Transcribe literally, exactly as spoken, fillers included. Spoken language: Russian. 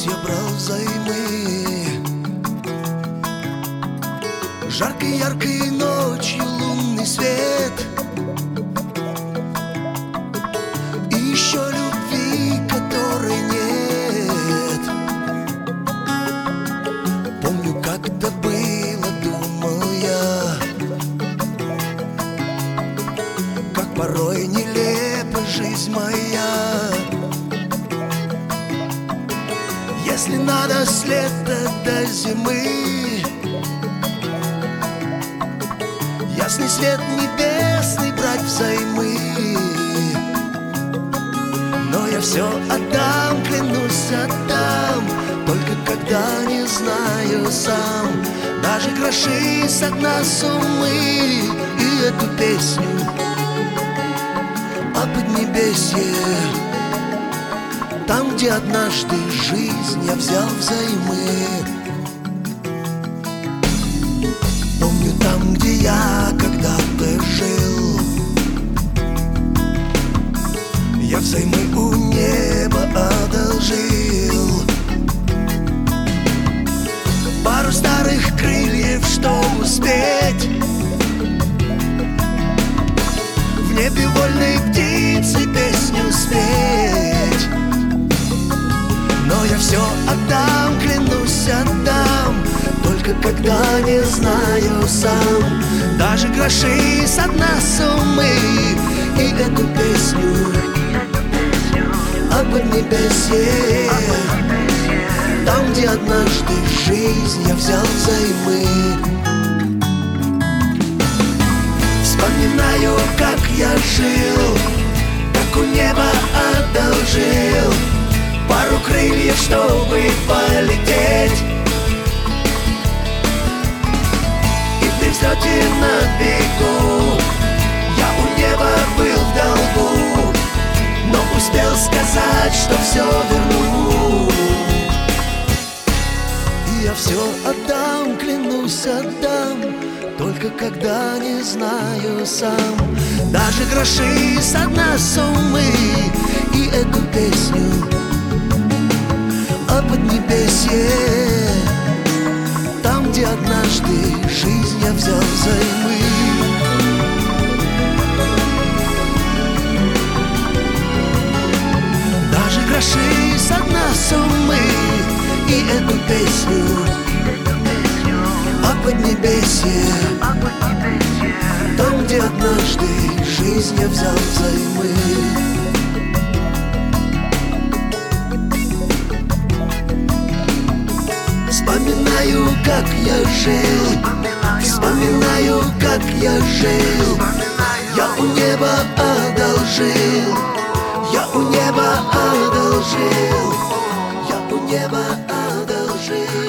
здесь я брал взаймы. Жаркой, яркой ночью лунный свет, и еще любви, которой нет. Помню, как это было, думал я, как порой нелепа жизнь моя. Если надо с лета до зимы, ясный свет небесный брать взаймы. Но я все отдам, клянусь, отдам, только когда не знаю сам. Даже гроши со дна суммы и эту песню о Поднебесье, там, где однажды жизнь я взял взаймы. Помню там, где я когда-то жил, я взаймы у неба одолжил пару старых крыльев, чтоб успеть в небе вольной птицы песню спеть. Но я все отдам, клянусь, отдам, только когда не знаю сам. Даже гроши со дна суммы и эту песню о Поднебесье, там, где однажды жизнь я взял взаймы. Вспоминаю, как я жил, как у неба одолжил пару крыльев, чтобы полететь, и при взлете на бегу я у неба был в долгу, но успел сказать, что все верну. И я все отдам, клянусь, отдам, только когда не знаю сам. Даже гроши со дна суммы и эту песню о Поднебесье, там, где однажды жизнь я взял взаймы. Даже гроши со дна суммы и эту песню о Поднебесье, там, где однажды жизнь я взял взаймы. Вспоминаю, как я жил, вспоминаю, как я жил. Я у неба одолжил, я у неба одолжил, я у неба одолжил.